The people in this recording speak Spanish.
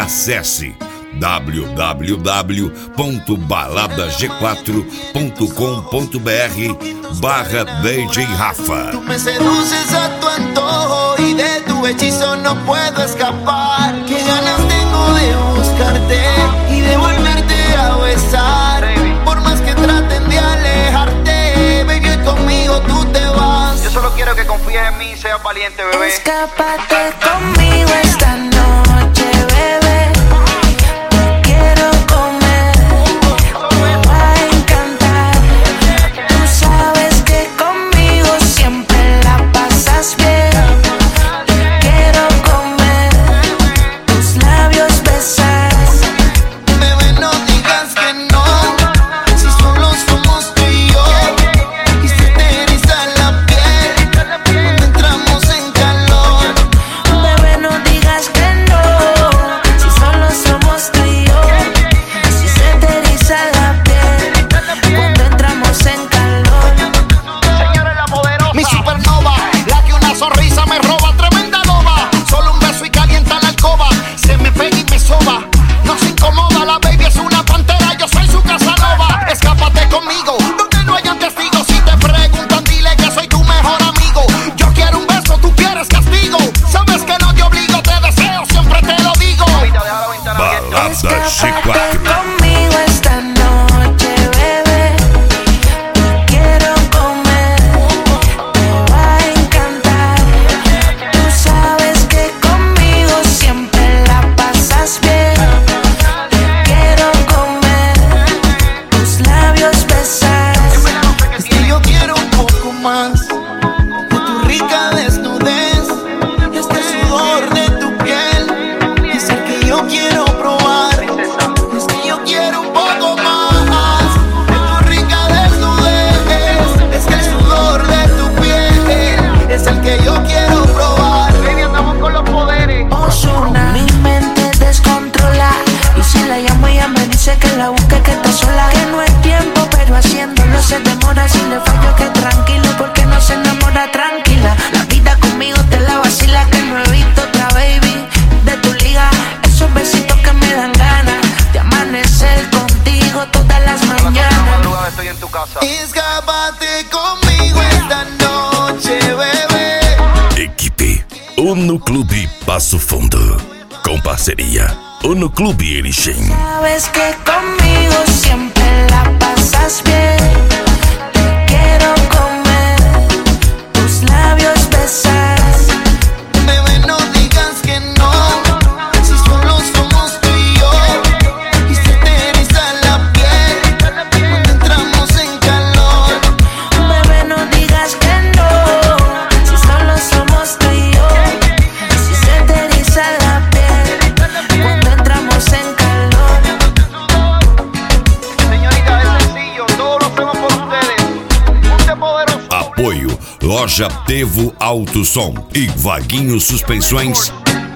Acesse www.baladag4.com.br/DJ Rafa. Tú me seduces a tu antojo y de tu hechizo no puedo escapar. Qué ganas tengo de buscarte y de volverte a besar. Por más que traten de alejarte, baby, conmigo tú te vas. Yo solo quiero que confíes en mí y seas valiente, bebé. Escápate conmigo esta noche, bebé. Te quiero comer, me va a encantar. Tú sabes que conmigo siempre la pasas bien. Te quiero comer, tus labios besar. Bebé, no digas que no, si solo somos tú y yo. Y se te eriza la piel cuando entramos en calor. Bebé, no digas que no, si solo somos tú y yo. Si se te eriza la piel cuando entramos en calor. Señores, la poderosa. Mi supernova, la que una sonrisa me roba, tremenda loba. Solo un beso y calienta la alcoba. Se me pega y me soba, no se incomoda. La baby es una pantera, yo soy su casanova. Escápate conmigo, donde no hayan testigos. Si te preguntan, dile que soy tu mejor amigo. Yo quiero un beso, tú quieres castigo. Sabes que no te obligo, te deseo, siempre te lo digo. Ahorita deja la ventana abierta. Balada Escápate G4. conmigo esta noche, bebé. Te quiero comer, te va a encantar. Tú sabes que conmigo siempre la pasas bien. Te quiero comer, tus labios besar. Es que yo quiero un poco más de tu rica desnudez, este sudor de tu piel. Es el que yo quiero probar. Es que yo quiero un poco más de tu rica desnudez. Es que el sudor de tu piel es el que yo quiero probar. Baby, andamos con los poderes. Ozuna. Mi mente descontrola y si la llamo ella me dice que la busque, que está sola, que no es tiempo, pero haciéndolo se demora. Si le fallo que tranquilo, porque no se enamora tranquila. La vida conmigo te la vacila, que no he visto otra baby de tu liga. Esos besitos que me dan ganas de amanecer contigo todas las A la mañanas. madrugada estoy en tu casa. Escápate conmigo esta noche, bebé. Equipe Uno Clube Passo Fundo. Com parceria Uno Clube Erechim. Sabes que conmigo siempre la pasas bien. Te quiero comer, tus labios besar. Bebé, no digas que no, si solo somos tú y yo. Y se te eriza la piel cuando entramos en calor. Bebé, no digas que no, si solo somos tú y yo. Si se te eriza la piel cuando entramos en calor. Señorita, es sencillo. Todo lo hacemos por ustedes. Ponte poderoso. Apoio Loja Tevo Alto Som e Vaguinho Suspensões